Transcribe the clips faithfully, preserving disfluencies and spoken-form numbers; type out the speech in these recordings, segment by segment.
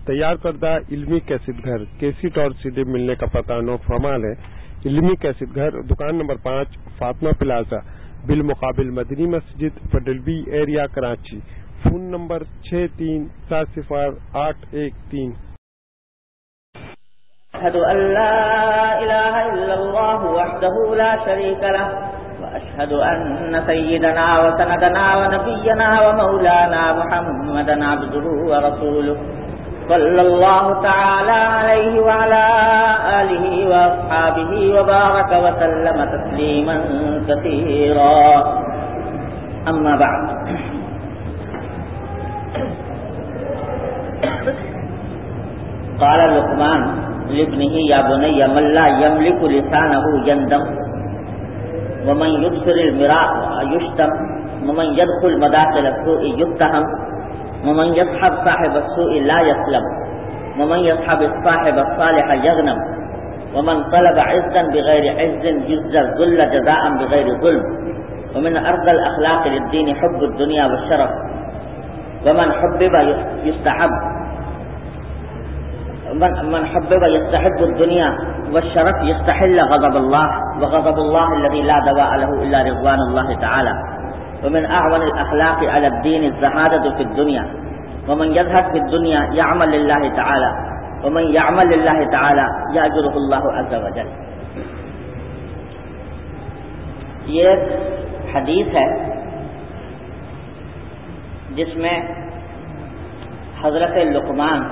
تیار کردہ علمی کیسٹ گھر کیسٹ اور سی ڈی ملنے کا پتہ نو فرمال ہے۔ علمی کیسٹ گھر دکان نمبر پانچ فاطمہ پلازا بالمقابل مدنی مسجد پڈلبی ایریا کراچی۔ فون نمبر چھ تین سات صفر آٹھ ایک تین۔ أشهد أن لا إله إلا الله وحده لا شريك له وأشهد أن سيدنا وسندنا ونبينا ومولانا محمدا عبده ورسوله صلى الله تعالى عليه وعلى آله وأصحابه وبارك وسلم تسليما كثيرا أما بعد قال لقمان لابنه يا بني من لا يملك لسانه يندم ومن يبصر المراء يشتم ومن يدخل مداخل السوء يتهم ومن يصحب صاحب السوء لا يسلم ومن يصحب الصاحب الصالح يغنم ومن طلب عزا بغير عز يجزى الذل جزاء بغير ظلم ومن أرض الأخلاق للدين حب الدنيا والشرف ومن حبب يستحب من حبب يستحب الدنيا والشرف يستحل غضب الله وغضب الله الذي لا دواء له إلا رضوان الله تعالى ومن أعون الأخلاق على الدين الزهادة في الدنيا ومن يزهد في الدنيا يعمل لله تعالى ومن يعمل لله تعالى يأجره الله عز وجل۔ یہ حدیث ہے جس میں حضرت لقمان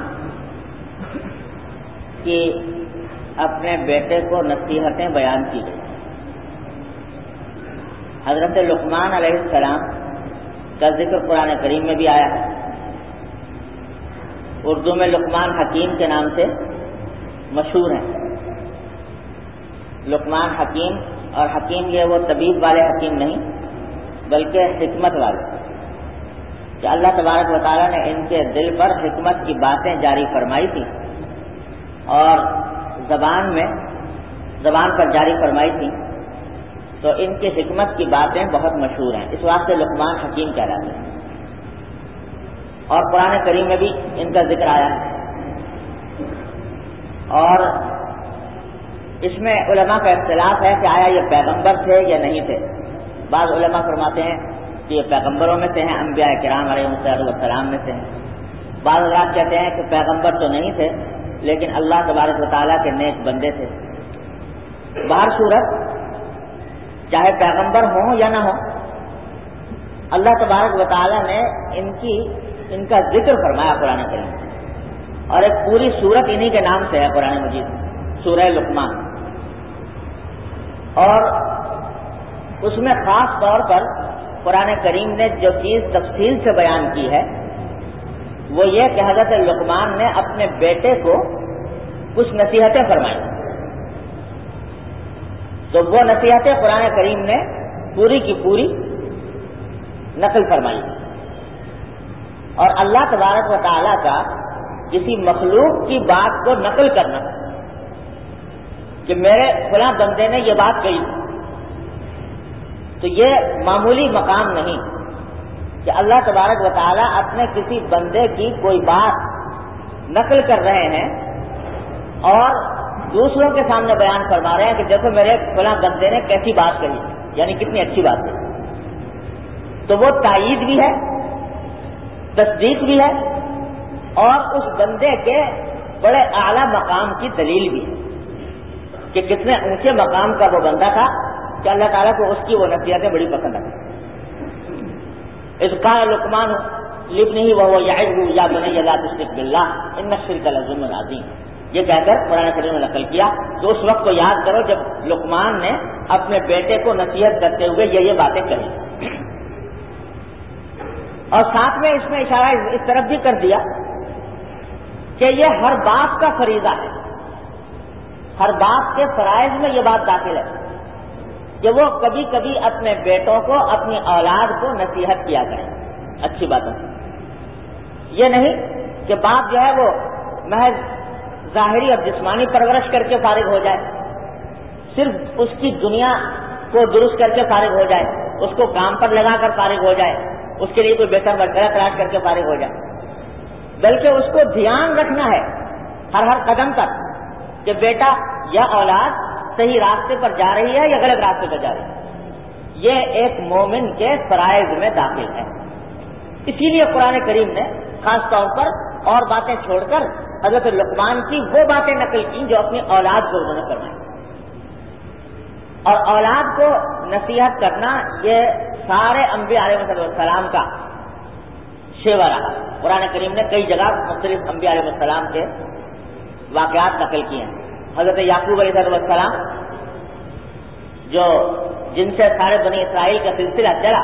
کہ اپنے بیٹے کو نصیحتیں بیان کی گئی۔ حضرت لقمان علیہ السلام کا ذکر قرآن کریم میں بھی آیا ہے۔ اردو میں لقمان حکیم کے نام سے مشہور ہیں۔ لقمان حکیم، اور حکیم یہ وہ طبیب والے حکیم نہیں بلکہ حکمت والے، کہ اللہ تبارک و تعالیٰ نے ان کے دل پر حکمت کی باتیں جاری فرمائی تھی اور زبان میں زبان پر جاری فرمائی تھی، تو ان کی حکمت کی باتیں بہت مشہور ہیں، اس واسطے لقمان حکیم کہلاتے ہیں۔ اور قرآن کریم میں بھی ان کا ذکر آیا ہے، اور اس میں علماء کا اختلاف ہے کہ آیا یہ پیغمبر تھے یا نہیں تھے۔ بعض علماء فرماتے ہیں کہ یہ پیغمبروں میں سے ہیں، انبیاء کرام علیہ السلام میں سے ہیں۔ بعض حضرات کہتے ہیں کہ پیغمبر تو نہیں تھے لیکن اللہ تبارک و تعالیٰ کے نیک بندے تھے۔ باہر صورت چاہے پیغمبر ہوں یا نہ ہوں، اللہ تبارک و تعالیٰ نے ان کی ان کا ذکر فرمایا قرآن کریم، اور ایک پوری سورت انہی کے نام سے ہے قرآن مجید، سورہ لقمان۔ اور اس میں خاص طور پر قرآن کریم نے جو چیز تفصیل سے بیان کی ہے وہ یہ کہ حضرت لقمان نے اپنے بیٹے کو کچھ نصیحتیں فرمائی، تو وہ نصیحتیں قرآن کریم نے پوری کی پوری نقل فرمائی۔ اور اللہ تبارک و تعالیٰ کا کسی مخلوق کی بات کو نقل کرنا کہ میرے فلاں بندے نے یہ بات کہی، تو یہ معمولی مقام نہیں کہ اللہ تبارک و تعالیٰ اپنے کسی بندے کی کوئی بات نقل کر رہے ہیں اور دوسروں کے سامنے بیان فرما رہے ہیں کہ دیکھو میرے فلاں بندے نے کیسی بات کہی، یعنی کتنی اچھی بات کہی۔ تو وہ تائید بھی ہے، تصدیق بھی ہے، اور اس بندے کے بڑے اعلیٰ مقام کی دلیل بھی ہے کہ کتنے اونچے مقام کا وہ بندہ تھا کہ اللہ تعالیٰ کو اس کی وہ نصیحتیں بڑی پسند آتی۔ اذ قال لقمان لابنه وهو يعظه يا بني لا تشرك بالله ان الشرك لظلم عظيم، یہ کہہ کر قرآن کریم نے نقل کیا۔ تو اس وقت کو یاد کرو جب لقمان نے اپنے بیٹے کو نصیحت کرتے ہوئے یہ یہ باتیں کہی، اور ساتھ میں اس میں اشارہ اس طرف بھی کر دیا کہ یہ ہر باپ کا فریضہ ہے، ہر باپ کے فرائض میں یہ بات داخل ہے کہ وہ کبھی کبھی اپنے بیٹوں کو، اپنی اولاد کو نصیحت کیا کریں اچھی باتوں سے۔ یہ نہیں کہ باپ جو ہے وہ محض ظاہری اور جسمانی پرورش کر کے فارغ ہو جائے، صرف اس کی دنیا کو درست کر کے فارغ ہو جائے، اس کو کام پر لگا کر فارغ ہو جائے، اس کے لیے کوئی بہتر مشورہ تلاش کر کے فارغ ہو جائے۔ بلکہ اس کو دھیان رکھنا ہے ہر ہر قدم پر کہ بیٹا یا اولاد صحیح راستے پر جا رہی ہے یا غلط راستے پر جا رہی ہے. یہ ایک مومن کے فرائض میں داخل ہے. اسی لیے قرآن کریم نے خاص طور پر اور باتیں چھوڑ کر حضرت لقمان کی وہ باتیں نقل کی جو اپنی اولاد کو انہوں نے فرمائی. اور اولاد کو نصیحت کرنا یہ سارے انبیاء علیہ السلام کا شیوا رہا. قرآن کریم نے کئی جگہ مختلف انبیاء علیہ السلام کے واقعات نقل کیے ہیں. حضرت یعقوب علیہ السلام جو جن سے سارے بنی اسرائیل کا سلسلہ چلا,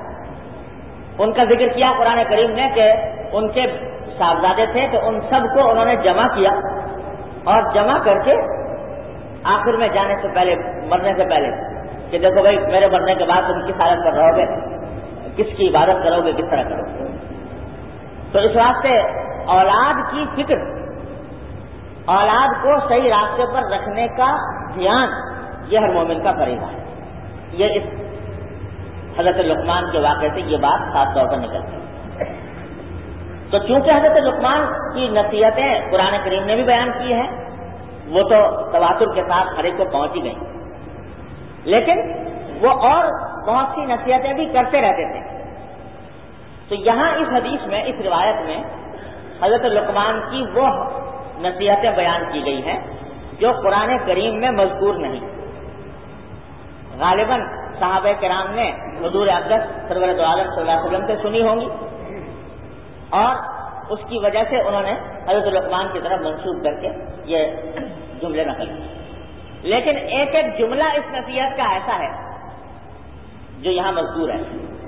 ان کا ذکر کیا قرآن کریم نے کہ ان کے صاحبزادے تھے کہ ان سب کو انہوں نے جمع کیا اور جمع کر کے آخر میں جانے سے پہلے, مرنے سے پہلے, کہ دیکھو بھائی میرے مرنے کے بعد تم کس حالت پر رہو گے, کس کی عبادت کرو گے, کس طرح کرو گے. تو اس واسطے اولاد کی فکر, اولاد کو صحیح راستے پر رکھنے کا دھیان, یہ ہر مومن کا فریضہ ہے. یہ اس حضرت لقمان کے واقعے سے یہ بات خاص طور پر نکلتی ہے. تو چونکہ حضرت لقمان کی نصیحتیں قرآن کریم نے بھی بیان کی ہیں, وہ تو تواتر کے ساتھ ہر ایک کو پہنچ ہی گئی, لیکن وہ اور بہت سی نصیحتیں بھی کرتے رہتے تھے. تو یہاں اس حدیث میں, اس روایت میں حضرت لقمان کی وہ نصیحتیں بیان کی گئی ہیں جو قرآن کریم میں مذکور نہیں. غالباً صحابہ کرام نے حضور اقدس سرور دو عالم صلی اللہ علیہ وسلم سے سنی ہوں گی اور اس کی وجہ سے انہوں نے حضرت لقمان کی طرف منسوب کر کے یہ جملے نقل کیے. لیکن ایک ایک جملہ اس نصیحت کا ایسا ہے جو یہاں مذکور ہے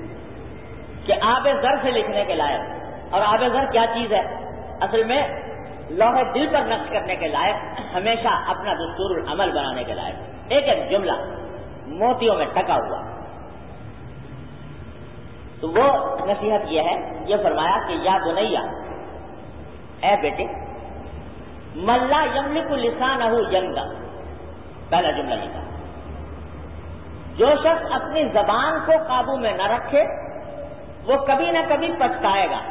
کہ آب زر سے لکھنے کے لائق. اور آب زر کیا چیز ہے؟ اصل میں لوح دل پر نقش کرنے کے لائق, ہمیشہ اپنا دستور العمل بنانے کے لائق. ایک ایک جملہ موتیوں میں ٹکا ہوا. تو وہ نصیحت یہ ہے, یہ فرمایا کہ یا بنیا, اے بیٹے, ملا یملک لسانہ ینگا. پہلا جملہ یہ تھا, جو شخص اپنی زبان کو قابو میں نہ رکھے وہ کبھی نہ کبھی پچھتائے گا.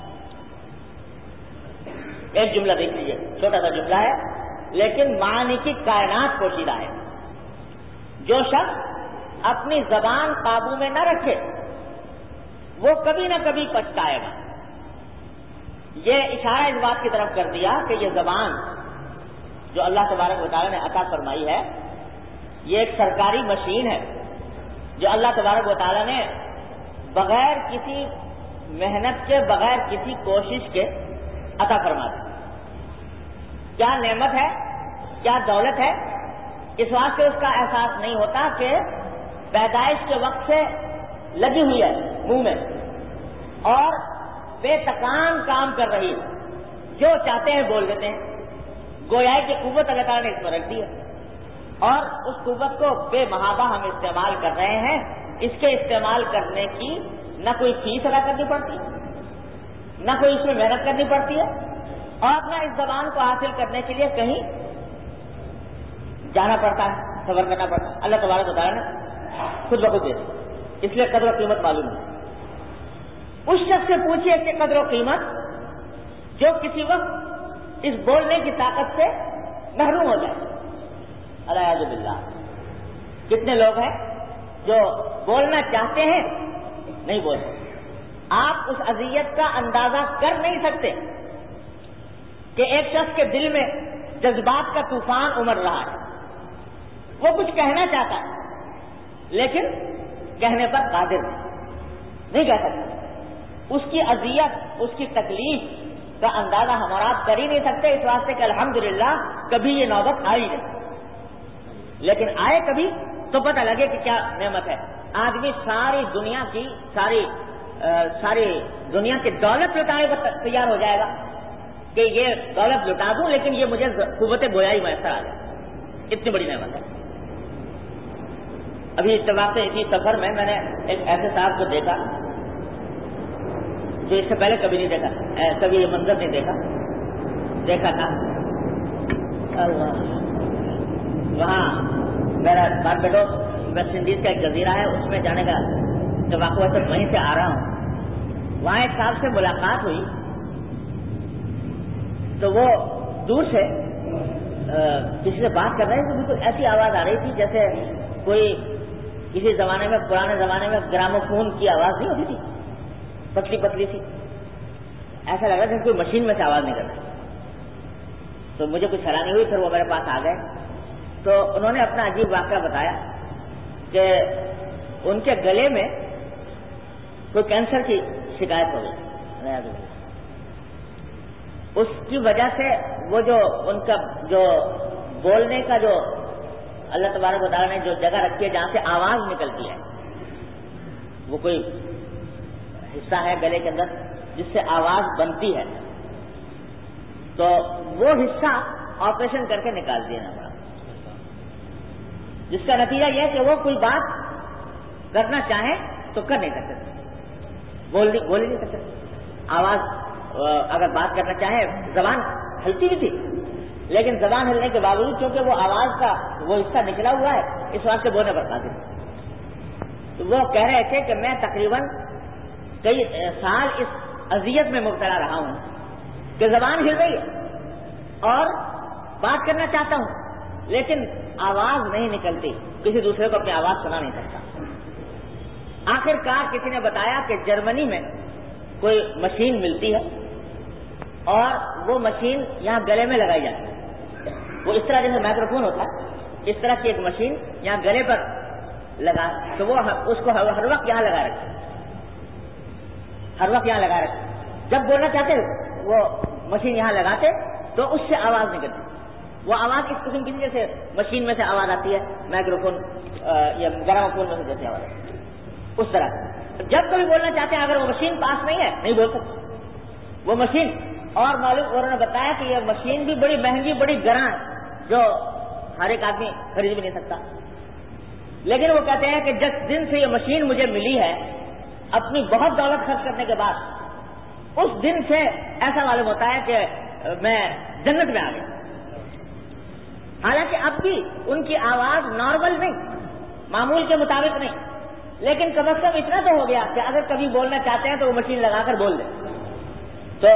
ایک جملہ دیکھ لیجیے, چھوٹا سا جملہ ہے لیکن معنی کی کائنات پوشیدہ ہے. جو شخص اپنی زبان قابو میں نہ رکھے وہ کبھی نہ کبھی پچھتائے گا. یہ اشارہ اس بات کی طرف کر دیا کہ یہ زبان جو اللہ تبارک و تعالیٰ نے عطا فرمائی ہے, یہ ایک سرکاری مشین ہے جو اللہ تبارک و تعالیٰ نے بغیر کسی محنت کے, بغیر کسی کوشش کے عطا فرما دی. کیا نعمت ہے, کیا دولت ہے, اس واسطے اس کا احساس نہیں ہوتا کہ پیدائش کے وقت سے لگی ہوئی ہے منہ میں اور بے تکان کام کر رہی ہے, جو چاہتے ہیں بول دیتے ہیں. گویا کی قوت اللہ تعالیٰ نے اس میں رکھ دی ہے اور اس قوت کو بے محابہ ہم استعمال کر رہے ہیں. اس کے استعمال کرنے کی نہ کوئی فیس ادا کرنی پڑتی, نہ کوئی اس میں محنت کرنی پڑتی ہے, اور نہ اس زبان کو حاصل کرنے کے لیے کہیں جانا پڑتا ہے, سفر کرنا پڑتا ہے. اللہ تبارک و تعالیٰ نے خود بخود دے دی, اس لیے قدر و قیمت معلوم ہے. اس شخص سے پوچھیے کہ قدر و قیمت جو کسی وقت اس بولنے کی طاقت سے محروم ہو جائے. العیاذ باللہ. کتنے لوگ ہیں جو بولنا چاہتے ہیں نہیں بول سکتے. آپ اس اذیت کا اندازہ کر نہیں سکتے کہ ایک شخص کے دل میں جذبات کا طوفان امڑ رہا ہے, وہ کچھ کہنا چاہتا ہے لیکن کہنے پر قادر نہیں کہہ سکتا. اس کی اذیت, اس کی تکلیف کا اندازہ ہم اور آپ کر ہی نہیں سکتے, اس واسطے کہ الحمدللہ کبھی یہ نوبت آئی نہیں. لیکن آئے کبھی تو پتہ لگے کہ کیا نعمت ہے. آدمی ساری دنیا کی ساری آ, ساری دنیا کی دولت لٹانے کو تیار ہو جائے گا کہ یہ دولت لٹا دوں لیکن یہ مجھے قوت گویائی میسر آ جائے. اتنی بڑی نعمت ہے. ابھی اتفاق سے اسی سفر میں میں نے ایک ایسے صاحب کو دیکھا جو اس سے پہلے کبھی نہیں دیکھا, کبھی یہ منظر نہیں دیکھا. دیکھا تھا اللہ, وہاں میرا باربیڈوس ویسٹ انڈیز کا ایک جزیرہ ہے, اس میں جانے کا اتفاق ہوا, وہیں سے آ رہا ہوں. وہاں ایک صاحب سے ملاقات ہوئی تو وہ دور سے کسی سے بات کر رہے تھے، بالکل ایسی آواز آ رہی تھی جیسے کوئی کسی زمانے میں، پرانے زمانے میں گراموفون کی آواز نہیں ہوتی تھی، پتلی پتلی سی، ایسا لگ رہا تھا کوئی مشین میں سے آواز نکل رہی۔ تو مجھے کچھ حیرانی ہوئی، پھر وہ میرے پاس آ گئے تو انہوں نے اپنا عجیب واقعہ بتایا کہ ان کے گلے میں کوئی کینسر کی شکایت ہو گئی، اس کی وجہ سے وہ جو ان کا جو بولنے کا جو اللہ تبارک و تعالیٰ نے جو جگہ رکھی ہے جہاں سے آواز نکلتی ہے، وہ کوئی حصہ ہے گلے کے اندر جس سے آواز بنتی ہے، تو وہ حصہ آپریشن کر کے نکال دینا پڑا، جس کا نتیجہ یہ ہے کہ وہ کوئی بات کرنا چاہیں تو کر نہیں سکتے، بول بول ہی نہیں سکتے۔ آواز اگر بات کرنا چاہیں، زبان ہلتی بھی تھی لیکن زبان ہلنے کے باوجود کیونکہ وہ آواز کا وہ حصہ نکلا ہوا ہے، اس واسطے بولنے پر قادر تھے۔ تو وہ کہہ رہے تھے کہ میں تقریباً کئی سال اس اذیت میں مبتلا رہا ہوں کہ زبان ہل رہی ہے اور بات کرنا چاہتا ہوں لیکن آواز نہیں نکلتی، کسی دوسرے کو اپنی آواز سنا نہیں سکتا۔ آخر کار کسی نے بتایا کہ جرمنی میں کوئی مشین ملتی ہے اور وہ مشین یہاں گلے میں لگائی جاتی ہے، وہ اس طرح جیسے مائکروفون ہوتا ہے، اس طرح کی ایک مشین یہاں گلے پر لگا، تو وہ اس کو ہر وقت یہاں لگا رکھتے، ہر وقت یہاں لگا رکھتے، جب بولنا چاہتے وہ مشین یہاں لگاتے تو اس سے آواز نکلتی، وہ آواز اس قسم کی جیسے مشین میں سے آواز آتی ہے، مائکروفون یا گراموفون میں سے جیسے آواز آتی ہے، اس طرح جب کبھی بولنا چاہتے ہیں اگر وہ مشین پاس نہیں ہے نہیں بول سکتے وہ مشین۔ اور معلوم انہوں نے بتایا کہ یہ مشین بھی بڑی مہنگی، بڑی گراں، جو ہر ایک آدمی خرید بھی نہیں سکتا، لیکن وہ کہتے ہیں کہ جس دن سے یہ مشین مجھے ملی ہے اپنی بہت دولت خرچ کرنے کے بعد، اس دن سے ایسا معلوم ہوتا ہے کہ میں جنت میں آ گیا۔ حالانکہ اب بھی ان کی آواز نارمل نہیں، معمول کے مطابق نہیں، لیکن کم از کم اتنا تو ہو گیا کہ اگر کبھی بولنا چاہتے ہیں تو وہ مشین لگا کر بول دیں۔ تو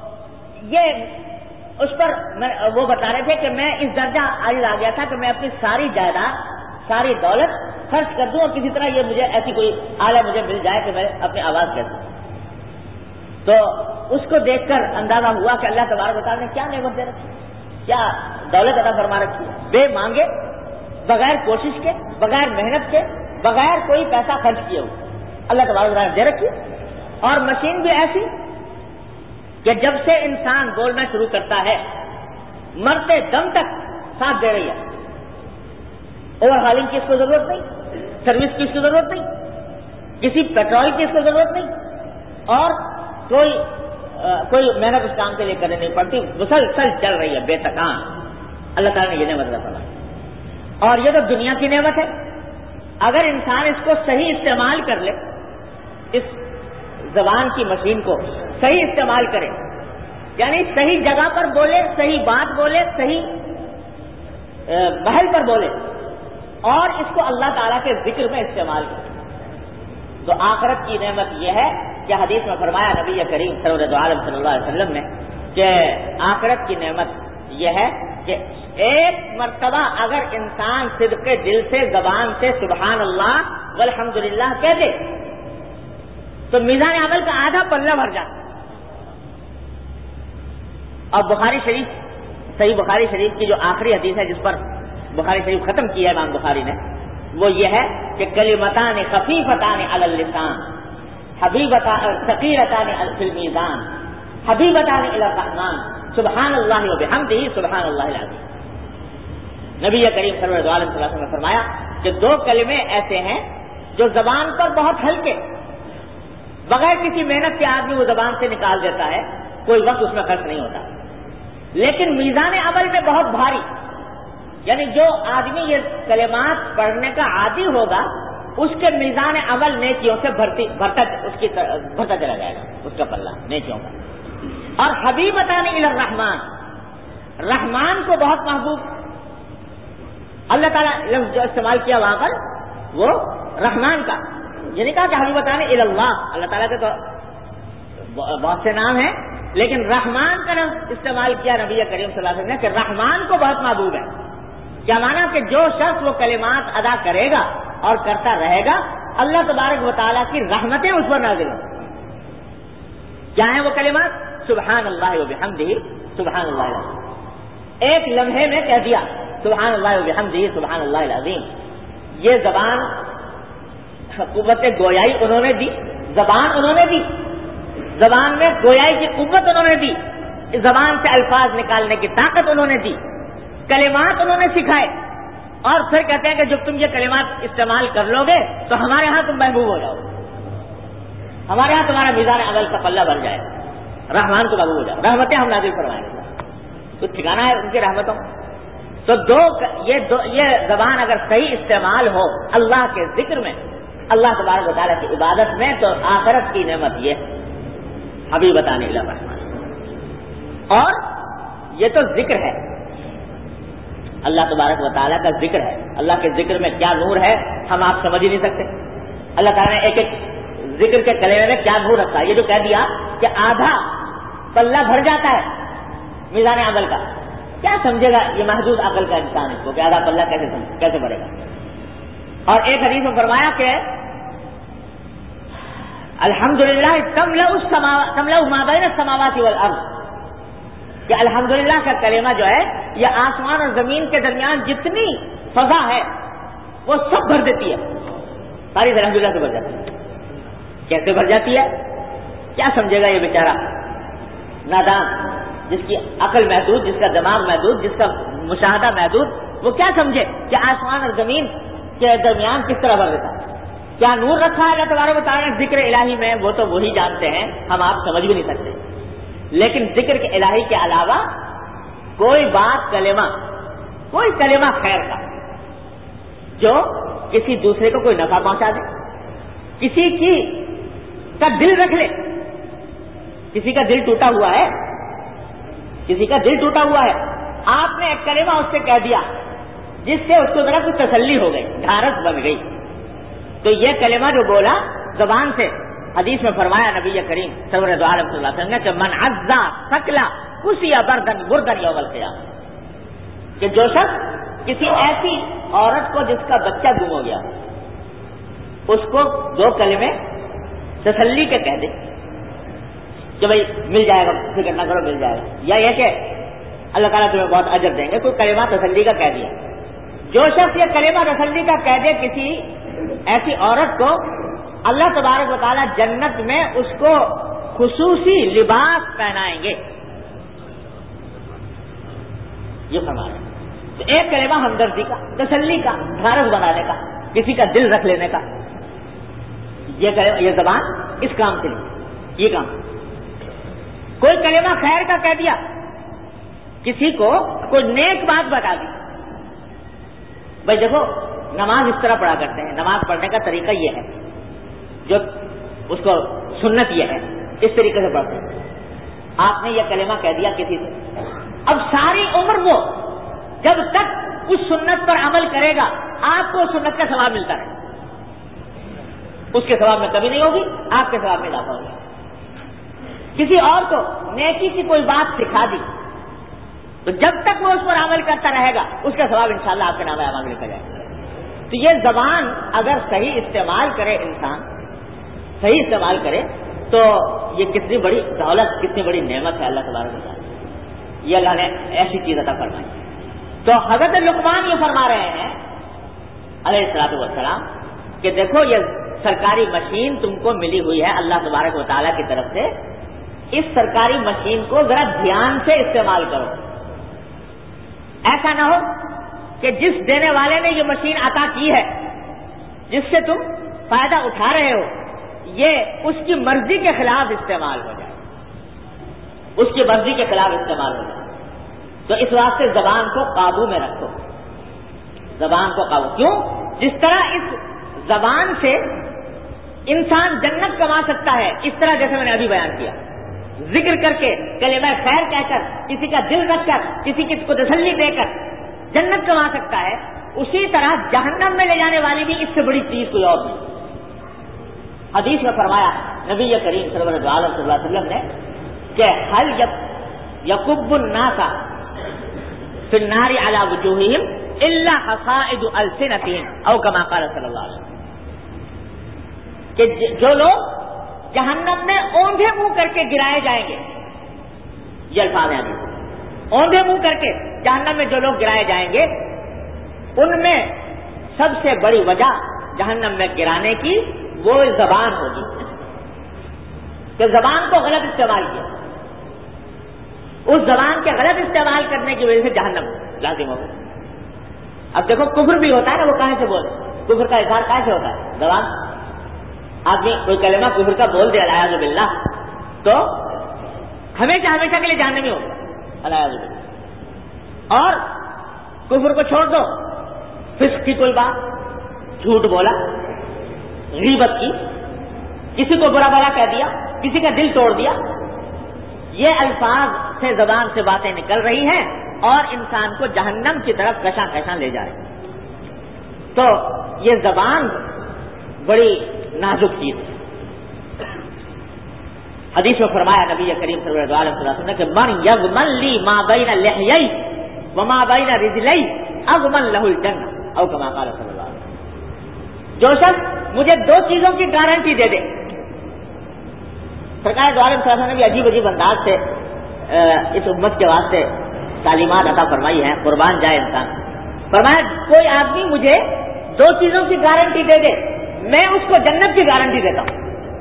یہ اس پر وہ بتا رہے تھے کہ میں اس درجہ عاجز آ گیا تھا کہ میں اپنی ساری جائیداد، ساری دولت خرچ کر دوں اور کسی طرح یہ مجھے ایسی کوئی آلہ مجھے مل جائے کہ میں اپنی آواز کر دوں۔ تو اس کو دیکھ کر اندازہ ہوا کہ اللہ تبارک و تعالیٰ نے کیا نعمت دے رکھی، کیا دولت عطا فرما رکھی، بے مانگے، بغیر کوشش کے، بغیر محنت کے، بغیر کوئی پیسہ خرچ کیے ہو اللہ تبارک و تعالیٰ نے دے رکھی، اور مشین بھی ایسی کہ جب سے انسان بولنا شروع کرتا ہے مرتے دم تک ساتھ دے رہی ہے، اوور ہالنگ کی اس کو ضرورت نہیں، سروس کی اس کو ضرورت نہیں، کسی پیٹرول کی اس کو ضرورت نہیں، اور کوئی آ, کوئی محنت اس کام کے لیے کرنے نہیں پڑتی، مسلسل چل رہی ہے بے تکان۔ اللہ تعالیٰ نے یہ نعمت عطا فرمائی، اور یہ تو دنیا کی نعمت ہے۔ اگر انسان اس کو صحیح استعمال کر لے، اس زبان کی مشین کو صحیح استعمال کرے، یعنی صحیح جگہ پر بولے، صحیح بات بولے، صحیح محل پر بولے، اور اس کو اللہ تعالیٰ کے ذکر میں استعمال کرے، تو آخرت کی نعمت یہ ہے کہ حدیث میں فرمایا نبی کریم سرور دو عالم صلی اللہ علیہ وسلم نے کہ آخرت کی نعمت یہ ہے کہ ایک مرتبہ اگر انسان صدق دل سے زبان سے سبحان اللہ والحمدللہ کہہ دے تو میزان عمل کا آدھا پلہ بھر جاتا۔ اور بخاری شریف، صحیح بخاری شریف کی جو آخری حدیث ہے جس پر بخاری شریف ختم کی ہے امام بخاری نے، وہ یہ ہے کہ کلمتان خفیفتان علی اللسان حبیبتان ثقیلتان فی المیزان حبیبتان الی الرحمن سبحان اللہ وبحمدہ سبحان اللہ العظیم۔ نبی کریم صلی اللہ علیہ وسلم نے فرمایا کہ دو کلمے ایسے ہیں جو زبان پر بہت ہلکے، بغیر کسی محنت کے آدمی وہ زبان سے نکال دیتا ہے، کوئی وقت اس میں خرچ نہیں ہوتا، لیکن میزان عمل میں بہت بھاری، یعنی جو آدمی یہ کلمات پڑھنے کا عادی ہوگا اس کے میزان عمل نیکیوں سے بھرتی بھرتا اس کی بھرتا چلا جائے گا، اس کا پلہ نیکیوں کا۔ اور حبیبتان الی الرحمن، رحمان کو بہت محبوب، اللہ تعالیٰ لفظ جو استعمال کیا وہاں پر وہ رحمان کا، یہ نہیں کہا کہ حبیبتان الی اللہ، اللہ تعالیٰ کے تو بہت سے نام ہیں لیکن رحمان کا لفظ استعمال کیا نبی کریم صلی اللہ علیہ وسلم نے کہ رحمان کو بہت محبوب ہے. کیا مانا کہ جو شخص وہ کلمات ادا کرے گا اور کرتا رہے گا اللہ تبارک و تعالیٰ کی رحمتیں اس پر نازل ہوں. کیا ہیں وہ کلمات؟ سبحان اللہ و بحمدہ سبحان اللہ العظیم. ایک لمحے میں کہہ دیا سبحان اللہ و بحمدہ سبحان اللہ العظیم. یہ زبان قوت گویائی انہوں نے دی, زبان انہوں نے دی, زبان میں گویائی کی قوت انہوں نے دی, زبان سے الفاظ نکالنے کی طاقت انہوں نے دی, کلمات انہوں نے سکھائے, اور پھر کہتے ہیں کہ جب تم یہ کلمات استعمال کر لو گے تو ہمارے ہاں تم محبوب ہو جاؤ, ہمارے ہاں تمہارا میزان عمل کا پلہ بھر جائے, رحمان کو محبوب ہو جاؤ, رحمتیں ہم نازل فرمائیں گے. تو ٹھکانا ہے ان کی رحمتوں. تو دو یہ دو یہ زبان اگر صحیح استعمال ہو اللہ کے ذکر میں, اللہ تبارک و تعالیٰ کی عبادت میں, تو آخرت کی نعمت یہ حبیب بتانے لگا رحمان. اور یہ تو ذکر ہے, اللہ تبارک و تعالیٰ کا ذکر ہے. اللہ کے ذکر میں کیا نور ہے ہم آپ سمجھ ہی نہیں سکتے. اللہ تعالیٰ نے ایک ایک ذکر کے کلمے میں کیا نور رکھا. یہ جو کہہ دیا کہ آدھا پلہ بھر جاتا ہے میزان عمل کا, کیا سمجھے گا یہ محدود عقل کا انسان اس کو کہ آدھا پلہ کیسے کیسے بڑھے گا. اور ایک حدیث میں فرمایا کہ الحمدللہ تملأ ما بین السماوات والارض, کہ الحمدللہ کا کلمہ جو ہے یہ آسمان اور زمین کے درمیان جتنی فضا ہے وہ سب بھر دیتی ہے. ساری الحمدللہ سے بھر جاتی ہے. کیسے بھر جاتی ہے کیا سمجھے گا یہ بیچارہ نادان, جس کی عقل محدود, جس کا دماغ محدود, جس کا مشاہدہ محدود, وہ کیا سمجھے کہ آسمان اور زمین کے درمیان کس طرح بھر دیتا ہے. کیا نور رکھا ہے اللہ تبارک و تعالیٰ نے ذکر الہی میں, وہ تو وہی جانتے ہیں, ہم آپ سمجھ بھی نہیں سکتے. لیکن ذکر کے الہی کے علاوہ کوئی بات کلمہ, کوئی کلمہ خیر کا جو کسی دوسرے کو کوئی نفع پہنچا دے, کسی کی کا دل رکھ لے. کسی کا دل ٹوٹا ہوا ہے, کسی کا دل ٹوٹا ہوا ہے, آپ نے ایک کلمہ اس سے کہہ دیا جس سے اس کو ذرا کچھ تسلی ہو گئی, ڈھارس بن گئی. تو یہ کلمہ جو بولا زبان سے, حدیث میں فرمایا نبی کریم سرور دو عالم صلی اللہ علیہ وسلم نے کہ من عزا ثقلا کسیا بردن بردن یوم القیامہ, کہ جو شخص کسی ایسی عورت کو جس کا بچہ گم ہو گیا اس کو دو کلمے تسلی کے کہہ دے کہ بھائی مل جائے گا, فکر نہ کرو مل جائے گا, یا یہ کہ اللہ تعالیٰ تمہیں بہت اجر دیں گے, کوئی کلمہ تسلی کا کہہ دیا. جو شخص یہ کلمہ تسلی کا کہہ دے کسی ایسی عورت کو, اللہ تبارک و تعالیٰ جنت میں اس کو خصوصی لباس پہنائیں گے. یہ فرما رہے ہیں. تو ایک کلمہ ہمدردی کا, تسلی کا, ڈھارس بنانے کا, کسی کا دل رکھ لینے کا, یہ یہ زبان اس کام کے لیے یہ کام. کوئی کلمہ خیر کا کہہ دیا, کسی کو کوئی نیک بات بتا دی. بھائی دیکھو نماز اس طرح پڑھا کرتے ہیں, نماز پڑھنے کا طریقہ یہ ہے, جو اس کو سنت یہ ہے, اس طریقے سے پڑھتے ہیں. آپ نے یہ کلمہ کہہ دیا کسی سے, اب ساری عمر وہ جب تک اس سنت پر عمل کرے گا آپ کو اس سنت کا ثواب ملتا رہے, اس کے ثواب میں کمی نہیں ہوگی, آپ کے ثواب میں اضافہ ہوگا. کسی اور کو نیکی کی کوئی بات سکھا دی تو جب تک وہ اس پر عمل کرتا رہے گا اس کا ثواب انشاءاللہ آپ کے نام اعمال میں لکھا جائے گا. تو یہ زبان اگر صحیح استعمال کرے انسان, صحیح استعمال کرے تو یہ کتنی بڑی دولت, کتنی بڑی نعمت ہے اللہ تبارک و تعالیٰ. یہ اللہ نے ایسی چیز عطا فرمائی. تو حضرت لقمان یہ فرما رہے ہیں علیہ الصلوۃ والسلام کہ دیکھو یہ سرکاری مشین تم کو ملی ہوئی ہے اللہ تبارک و تعالیٰ کی طرف سے, اس سرکاری مشین کو ذرا دھیان سے استعمال کرو. ایسا نہ ہو کہ جس دینے والے نے یہ مشین عطا کی ہے, جس سے تم فائدہ اٹھا رہے ہو, یہ اس کی مرضی کے خلاف استعمال ہو جائے, اس کی مرضی کے خلاف استعمال ہو جائے. تو اس واسطے زبان کو قابو میں رکھو, زبان کو قابو. کیوں؟ جس طرح اس زبان سے انسان جنت کما سکتا ہے, اس طرح جیسے میں نے ابھی بیان کیا, ذکر کر کے, کلمہ خیر کہہ کر, کسی کا دل رکھ کر, کسی کسی کو تسلی دے کر جنت کما سکتا ہے, اسی طرح جہنم میں لے جانے والی بھی اس سے بڑی چیز کوئی اور نہیں. حدیث میں فرمایا نبی کریم صلی اللہ علیہ وسلم نے کہ حل یکب الناس فی النار علی وجوہہم الا حصائد السنتہم او کما قال صلی اللہ علیہ وسلم، کہ جو لوگ جہنم میں اوندھے منہ کر کے گرائے جائیں گے، یہ الفاظ ہیں، اوندھے منہ کر کے جہنم میں جو لوگ گرائے جائیں گے، ان میں سب سے بڑی وجہ جہنم میں گرانے کی وہ زبان ہوگی کہ زبان کو غلط استعمال کیا، اس زبان کے غلط استعمال کرنے کی وجہ سے جہنم لازم ہوگا۔ اب دیکھو کفر بھی ہوتا ہے نا، وہ کہاں سے بولے، کفر کا اظہار کہاں سے ہوتا ہے؟ زبان۔ آدمی کوئی کلمہ کفر کا بول دے الیاذ باللہ تو ہمیشہ ہمیشہ کے لیے جہنمی ہوگا، الیاذ باللہ۔ اور کفر کو چھوڑ دو، فسق کی کوئی بات، جھوٹ بولا، غیبت کی، کسی کو برا بھلا کہہ دیا، کسی کا دل توڑ دیا، یہ الفاظ سے زبان سے باتیں نکل رہی ہیں اور انسان کو جہنم کی طرف کشاں کشاں لے جائے۔ تو یہ زبان بڑی نازک چیز ہے۔ حدیث میں فرمایا نبی کریم صلی اللہ علیہ وسلم نے کہ من یضمن لی ما بین لحیی وما بین رجلی اضمن لہ الجنہ او کما قال صلی اللہ علیہ وسلم، جو شخص مجھے دو چیزوں کی گارنٹی دے دے۔ سرکار دو عالم صلی اللہ علیہ وسلم نے بھی عجیب عجیب انداز سے اس امت کے واسطے تعلیمات عطا فرمائی ہیں، قربان جائے انسان۔ فرمایا کوئی آدمی مجھے دو چیزوں کی گارنٹی دے دے، میں اس کو جنت کی گارنٹی دیتا ہوں۔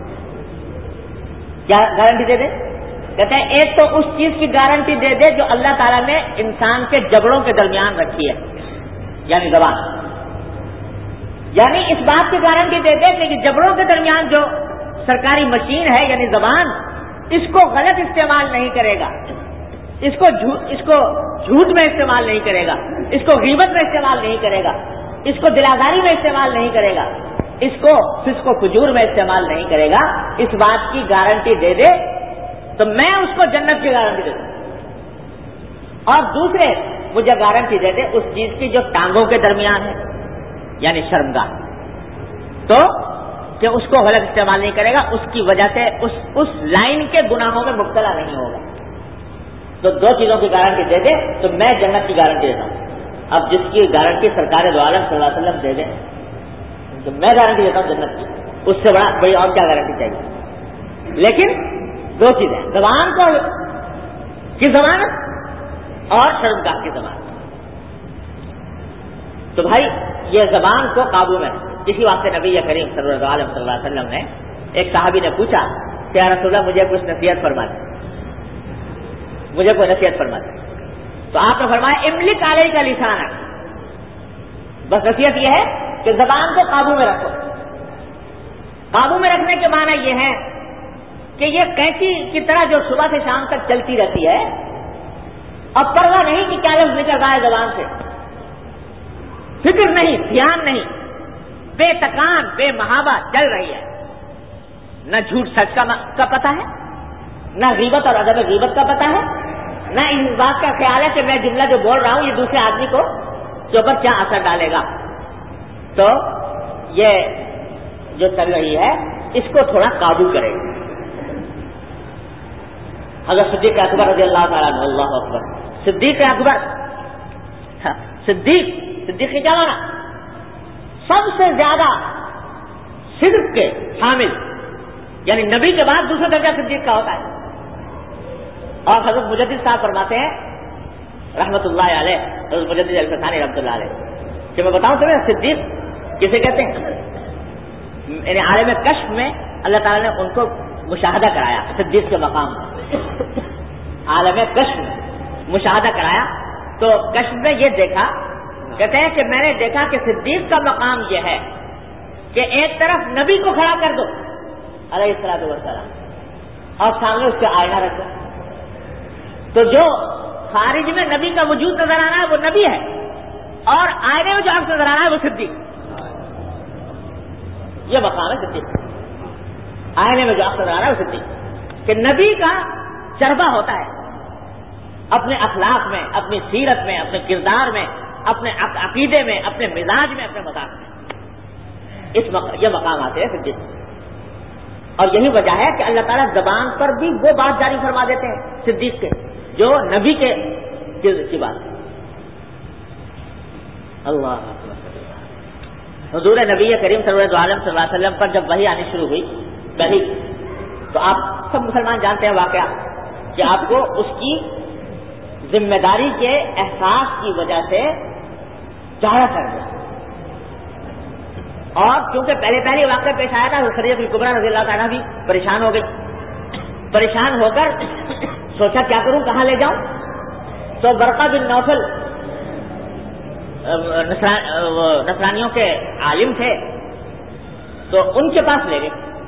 کیا گارنٹی دے دے؟ کہتے ہیں ایک تو اس چیز کی گارنٹی دے دے جو اللہ تعالیٰ نے انسان کے جبڑوں کے درمیان رکھی ہے، یعنی زبان، یعنی اس بات کی گارنٹی دے دے کہ جبڑوں کے درمیان جو سرکاری مشین ہے یعنی زبان، اس کو غلط استعمال نہیں کرے گا، اس کو جھوٹ اس کو جھوٹ میں استعمال نہیں کرے گا، اس کو غیبت میں استعمال نہیں کرے گا، اس کو دلازاری میں استعمال نہیں کرے گا، اس کو فسق و فجور میں استعمال نہیں کرے گا، اس بات کی گارنٹی دے دے تو میں اس کو جنت کی گارنٹی دے دوں۔ اور دوسرے مجھے گارنٹی دے دے اس چیز کی جو ٹانگوں کے درمیان ہے یعنی شرمگاہ، تو کہ اس کو غلط استعمال نہیں کرے گا، اس کی وجہ سے اس اس لائن کے گناہوں میں مبتلا نہیں ہوگا۔ تو دو چیزوں کی گارنٹی دے دے تو میں جنت کی گارنٹی دیتا ہوں۔ اب جس کی گارنٹی سرکار دو عالم صلی اللہ علیہ وسلم دے دیں تو میں گارنٹی دیتا ہوں جنت کی، اس سے بڑا بڑی اور کیا گارنٹی چاہیے؟ لیکن دو چیزیں، زبان کو کی ضمانت اور شرمگاہ کی ضمانت۔ تو بھائی یہ زبان کو قابو میں، اسی واسطے نبی کریم صلی اللہ علیہ وسلم نے ایک صحابی نے پوچھا کہ یا رسول اللہ مجھے کچھ نصیحت فرما دیں، مجھے کوئی نصیحت فرما دیں۔ تو آپ نے فرمایا املک علیہ کا لسانہ، بس نصیحت یہ ہے کہ زبان کو قابو میں رکھو۔ قابو میں رکھنے کے معنی یہ ہے کہ یہ کینچی کی طرح جو صبح سے شام تک چلتی رہتی ہے، اب پرواہ نہیں کہ کیا لفظ نکل رہا ہے زبان سے، فکر نہیں، دھیان نہیں، بے تکان بے محابہ چل رہی ہے، نہ جھوٹ سچ کا, کا پتہ ہے، نہ غیبت اور عدم غیبت کا پتہ ہے، نہ اس بات کا خیال ہے کہ میں جملہ جو بول رہا ہوں یہ دوسرے آدمی کو کے اوپر کیا اثر ڈالے گا۔ تو یہ جو چل رہی ہے اس کو تھوڑا قابو کرے۔ حضرت صدیق اکبر رضی اللہ تعالیٰ عنہ، اللہ اکبر، صدیق اکبر، صدیق صدیق کی کیا مانا؟ سب سے زیادہ صدق کے حامل، یعنی نبی کے بعد دوسرا درجہ صدیق کا ہوتا ہے۔ اور حضرت مجدد صاحب فرماتے ہیں رحمت اللہ علیہ، حضرت مجدد الفسانی رحمت اللہ علیہ، کہ میں بتاؤں تمہیں صدیق کسے کہتے ہیں؟ یعنی عالم کشف میں اللہ تعالیٰ نے ان کو مشاہدہ کرایا صدیق کے مقام میں، عالم کشف میں مشاہدہ کرایا تو کشف میں یہ دیکھا، کہتے ہیں کہ میں نے دیکھا کہ صدیق کا مقام یہ ہے کہ ایک طرف نبی کو کھڑا کر دو علیہ الصلوۃ والسلام اور سامنے اس کے آئینہ رکھ دو، تو جو خارج میں نبی کا وجود نظر آ رہا ہے وہ نبی ہے، اور آئینے میں جو عکس نظر آ رہا ہے وہ صدیق۔ یہ مقام ہے صدیق، آئینے میں جو عکس نظر آ رہا ہے وہ صدیق، کہ نبی کا چربہ ہوتا ہے اپنے اخلاق میں، اپنی سیرت میں، اپنے کردار میں، اپنے عقیدے میں، اپنے مزاج میں، اپنے مذاق میں، اس مق... یہ مقام آتے ہیں صدیق۔ اور یہی وجہ ہے کہ اللہ تعالیٰ زبان پر بھی وہ بات جاری فرما دیتے ہیں صدیق کے جو نبی کے کی بات ہے. اللہ حضور نبی کریم صلی اللہ علیہ وسلم پر جب وحی آنی شروع ہوئی وحی تو آپ سب مسلمان جانتے ہیں واقعہ کہ آپ کو اس کی ذمہ داری کے احساس کی وجہ سے جایا کر دیا. اور کیونکہ پہلے پہلے واقعہ پیش آیا تھا خدیجہ الکبریٰ رضی اللہ عنہا بھی پریشان ہو گئی. پریشان ہو کر سوچا کیا کروں, کہاں لے جاؤں. تو ورقہ بن نوفل نصرانیوں کے عالم تھے تو ان کے پاس لے گئے.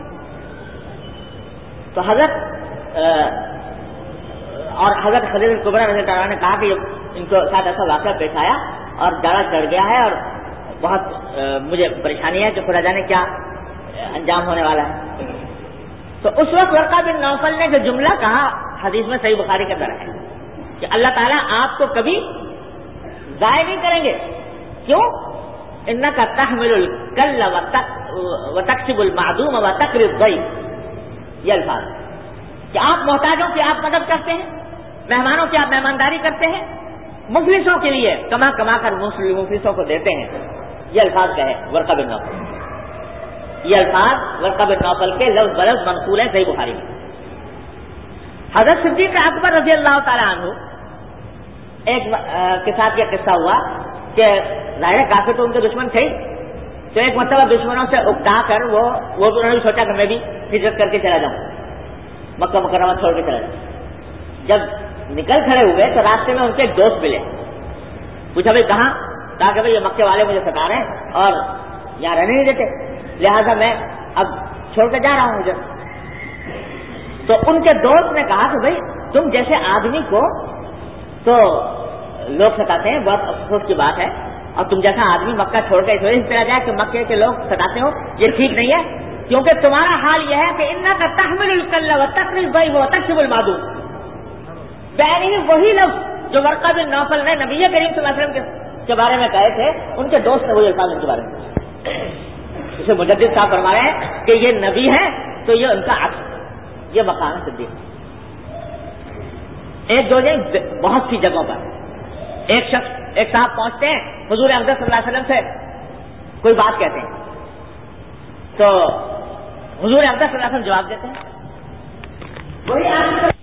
تو حضرت اور حضرت خدیجہ الکبریٰ رضی اللہ عنہا نے کہا کہ ان کو ساتھ ایسا واقعہ پیش آیا اور جاڑا چڑھ گیا ہے اور بہت مجھے پریشانی ہے کہ خدا جانے کیا انجام ہونے والا ہے. تو اس وقت ورقہ بن نوفل نے جو جملہ کہا حدیث میں صحیح بخاری کے اندر ہے کہ اللہ تعالیٰ آپ کو کبھی ضائع نہیں کریں گے. کیوں؟ انک تحمل الکل وتکسب المعدوم وتقری الضیف. یہ الفاظ کہ آپ محتاجوں کی آپ مدد کرتے ہیں, مہمانوں کی آپ مہمانداری کرتے ہیں, مفلسوں کے لیے کما کما کر مفلسوں کو دیتے ہیں. یہ الفاظ کہے ورقہ بن نوفل. یہ الفاظ ورقہ بن نوفل کے لفظ بلفظ منقول ہیں صحیح بخاری میں. حضرت صدیق اکبر رضی اللہ تعالیٰ عنہ ایک کے ساتھ یہ قصہ ہوا کہ ظاہر کافی تو ان کے دشمن تھے, تو ایک مرتبہ دشمنوں سے اکتا کر وہ وہ انہوں نے سوچا کہ میں بھی ہجرت کر کے چلا جاؤں, مکہ مکرمہ چھوڑ کے چلا جاؤں. جب نکل کھڑے ہوئے تو راستے میں ان کے ایک دوست ملے. پوچھا بھائی کہاں؟ کہا کہ بھائی یہ مکے والے مجھے ستا رہے ہیں اور یہاں رہنے نہیں دیتے, لہذا میں اب چھوڑ کے جا رہا ہوں ادھر. تو ان کے دوست نے کہا کہ بھائی تم جیسے آدمی کو تو لوگ ستاتے ہیں, بہت افسوس کی بات ہے, اور تم جیسا آدمی مکہ چھوڑ کے اس طرح جائے کہ مکے کے لوگ ستاتے ہو, یہ ٹھیک نہیں ہے. کیونکہ تمہارا حال یہ ہے کہ انک تحمل الکل وتقری الضیف وتکسب المعدوم. یعنی وہی لفظ جو ورقہ بن نوفل نے نبی کریم صلی اللہ علیہ وسلم کے بارے میں کہے تھے, ان کے دوست نے وہی الفاظ ان کے بارے میں. اسے مجدد صاحب فرما رہے ہیں کہ یہ نبی ہے تو یہ ان کا عکس, یہ مقام صدیق. ایک دو جگہ بہت سی جگہوں پر ایک شخص ایک صاحب پہنچتے ہیں حضور اقدس صلی اللہ علیہ وسلم سے کوئی بات کہتے ہیں, تو حضور اقدس صلی اللہ علیہ وسلم جواب دیتے ہیں وہی